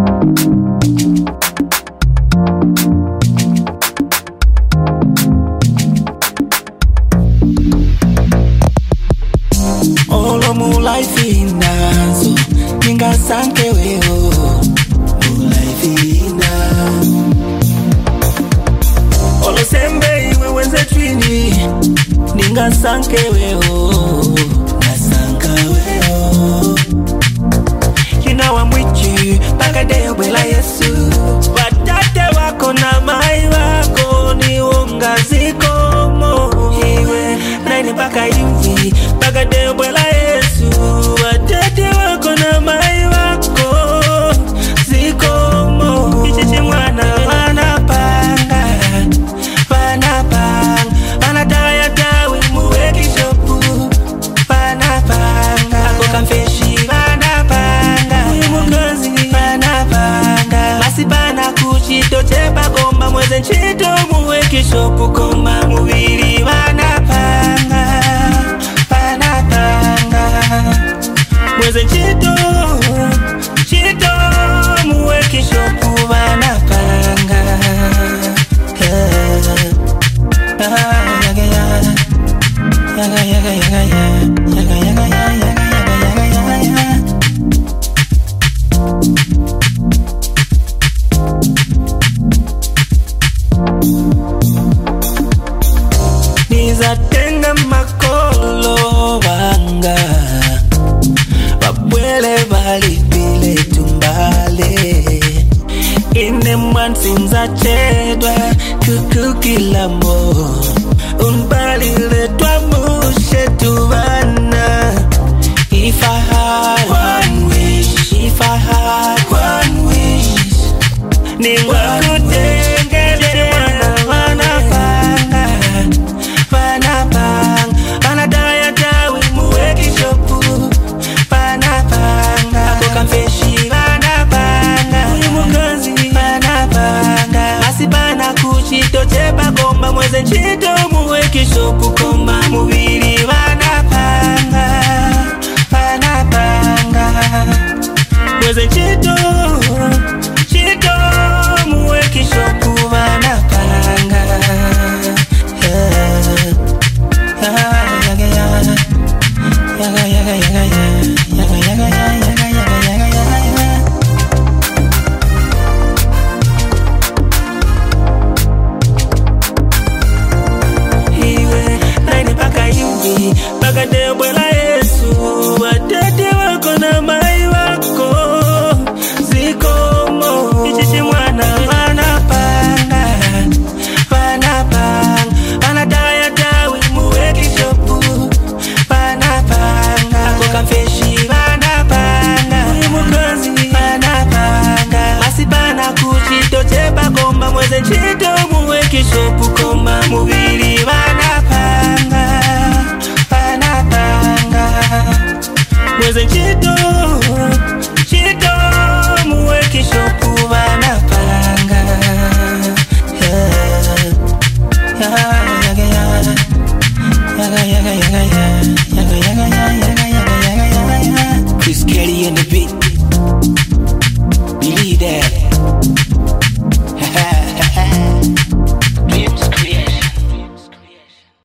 Olo mu life inazo ninga sanke weo mu life ina Olo sembe iwe wenze twini ninga sanke weo na sanka weo Kina wa mwichi baka deo bela Yesu Watate wako na mai wako ni unga zikomo Iwe naini baka hivi baka deo bela Yesu Watate wako na mai wako zikomo Ichichi mwana wanapanga Wanapanga Wanataya tawi muweki shopu Wanapanga Ako kamfeshi wanapanga Uimukazi wanapanga Masipana kuchito chepa komba Mweze nchito muweki shopu Komba mubili wanapanga Wanapanga Mweze nchito muweki shopu wanapanga Nizatenga makolo wanga Wabwele valipile tumbale Ine mwansinza chedwa kukukilamo Unbalile twa mushe tuwana If I had one wish If I had one wish Ningwa kutengele wanapanga Wanapanga Wanadaya tawi muweki shopu Wanapanga Ako kamfeshi wanapanga Uimukazi wanapanga Masipana kuchito chepa komba Mweze nchito muweki shopu Komba mubili wanapanga Wanapanga Mweze nchito muweki shopu wanapanga Iwe naini baka hivi baka deo bwela Yesu Watete wako na mai wako zikomo Ichichi mwana wanapanga Wanapanga Wanadaya tawi muweki shopu Wanapanga Ako kamfeshi wanapanga Uimukazi wanapanga Masipana kuchito chepa komba Mweze nchito muweki shopu Komba mubili wanapanga Wanapanga Mweze nchito muweki shopu wanapanga Chris Kelly in the beat